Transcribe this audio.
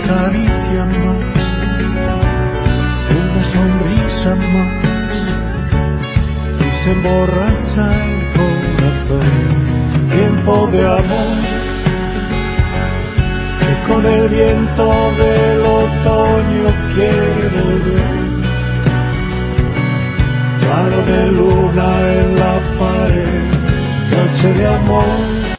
caricia más, una sonrisa más, y se emborracha el corazón. Tiempo de amor, que con el viento del otoño quiere volver. Claro de luna en la pared, noche de amor.